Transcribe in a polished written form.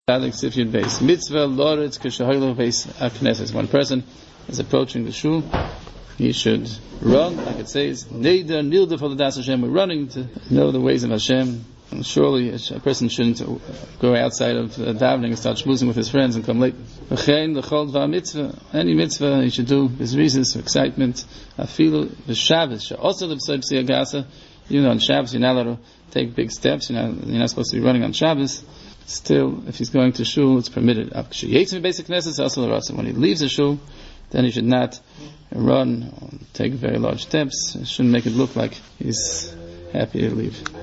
base. Mitzvah loretz k'shahaylo base akneses. One person is approaching the shul, he should run, like it says, Neider nilda for the das Hashem. We're running to know the ways of Hashem. And surely a person shouldn't go outside of davening and start schmoozing with his friends and come late. Any mitzvah he should do his reasons for excitement. Afilu v'Shabbos. Also the b'sayb siyagasa. Even on Shabbos you're not allowed to take big steps. You're not supposed to be running on Shabbos. Still, if he's going to shul, it's permitted. When he leaves the shul, then he should not run or take very large steps. It shouldn't make it look like he's happy to leave.